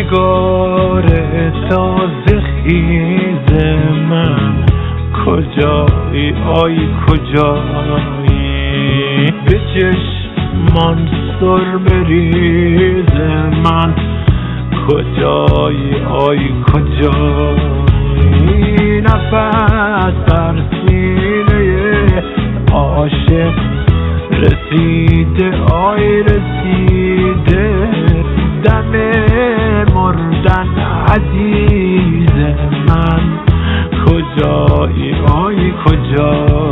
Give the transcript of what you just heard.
نگار تازه خیز من، کجایی آی کجایی؟ به چشمان سر بریز من، کجایی آی کجایی؟ نفس بر سینه عاشق رسیده آی رسیده، دم مردن عزیز من، کجایی آی کجایی؟